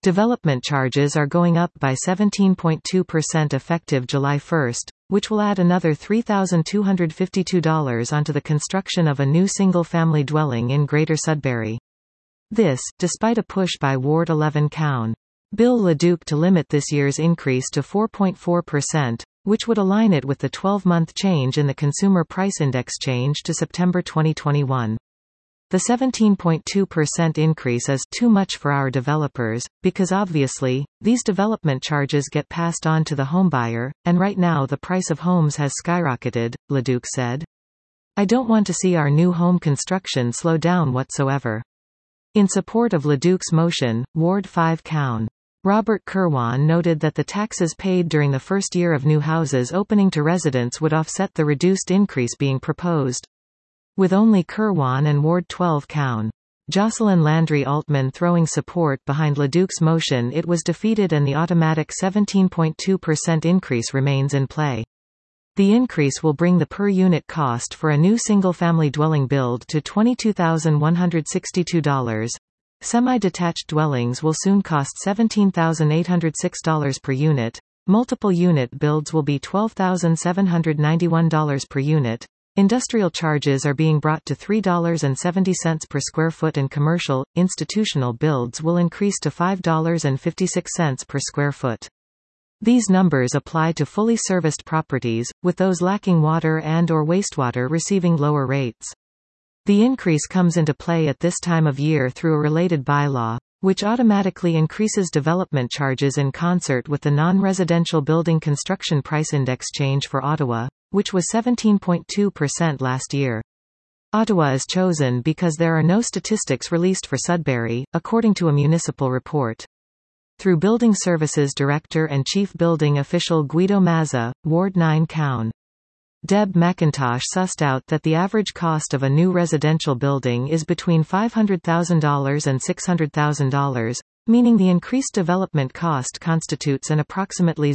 Development charges are going up by 17.2% effective July 1, which will add another $3,252 onto the construction of a new single-family dwelling in Greater Sudbury. This, despite a push by Ward 11 Coun. Bill LeDuc to limit this year's increase to 4.4%, which would align it with the 12-month change in the Consumer Price Index change to September 2021. The 17.2% increase is too much for our developers, because obviously, these development charges get passed on to the homebuyer, and right now the price of homes has skyrocketed, LeDuc said. I don't want to see our new home construction slow down whatsoever. In support of LeDuc's motion, Ward 5 Coun. Robert Kirwan noted that the taxes paid during the first year of new houses opening to residents would offset the reduced increase being proposed. With only Kirwan and Ward 12 Coun. Jocelyn Landry Altman throwing support behind LeDuc's motion, it was defeated and the automatic 17.2% increase remains in play. The increase will bring the per-unit cost for a new single-family dwelling build to $22,162. Semi-detached dwellings will soon cost $17,806 per unit. Multiple unit builds will be $12,791 per unit. Industrial charges are being brought to $3.70 per square foot and commercial, institutional builds will increase to $5.56 per square foot. These numbers apply to fully serviced properties, with those lacking water and/or wastewater receiving lower rates. The increase comes into play at this time of year through a related bylaw, which automatically increases development charges in concert with the non-residential building construction price index change for Ottawa, which was 17.2% last year. Ottawa is chosen because there are no statistics released for Sudbury, according to a municipal report. Through Building Services Director and Chief Building Official Guido Mazza, Ward 9 Coun. Deb McIntosh sussed out that the average cost of a new residential building is between $500,000 and $600,000, meaning the increased development cost constitutes an approximately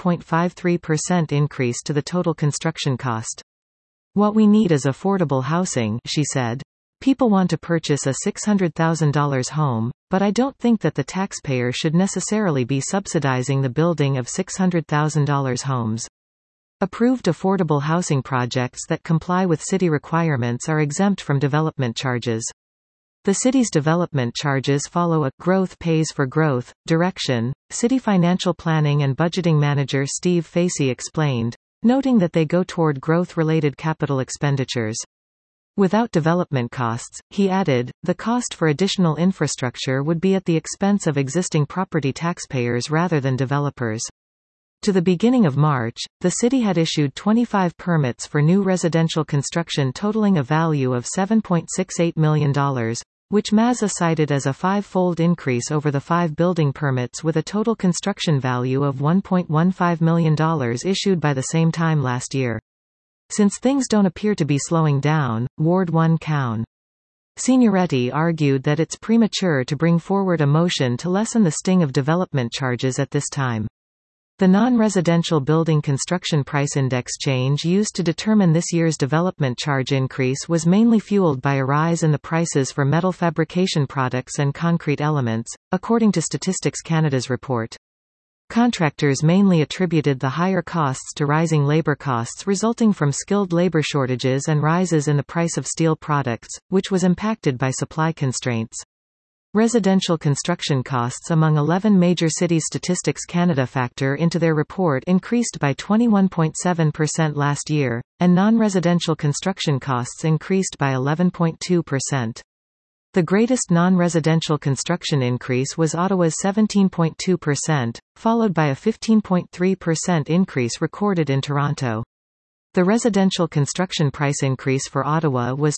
0.53% increase to the total construction cost. What we need is affordable housing, she said. People want to purchase a $600,000 home, but I don't think that the taxpayer should necessarily be subsidizing the building of $600,000 homes. Approved affordable housing projects that comply with city requirements are exempt from development charges. The city's development charges follow a growth pays for growth direction, City Financial Planning and Budgeting Manager Steve Facey explained, noting that they go toward growth-related capital expenditures. Without development costs, he added, the cost for additional infrastructure would be at the expense of existing property taxpayers rather than developers. To the beginning of March, the city had issued 25 permits for new residential construction totaling a value of $7.68 million, which Mazza cited as a five-fold increase over the 5 building permits with a total construction value of $1.15 million issued by the same time last year. Since things don't appear to be slowing down, Ward 1 Coun. Signoretti argued that it's premature to bring forward a motion to lessen the sting of development charges at this time. The non-residential building construction price index change used to determine this year's development charge increase was mainly fueled by a rise in the prices for metal fabrication products and concrete elements, according to Statistics Canada's report. Contractors mainly attributed the higher costs to rising labor costs resulting from skilled labor shortages and rises in the price of steel products, which was impacted by supply constraints. Residential construction costs among 11 major cities Statistics Canada factor into their report increased by 21.7% last year, and non-residential construction costs increased by 11.2%. The greatest non-residential construction increase was Ottawa's 17.2%, followed by a 15.3% increase recorded in Toronto. The residential construction price increase for Ottawa was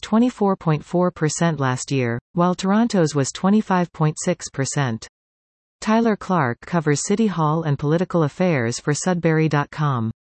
24.4% last year, while Toronto's was 25.6%. Tyler Clark covers City Hall and political affairs for Sudbury.com.